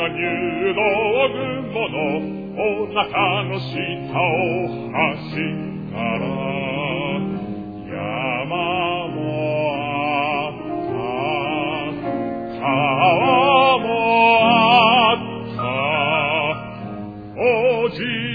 が入道雲のお腹の下を走ったら山もあった川もあったおじ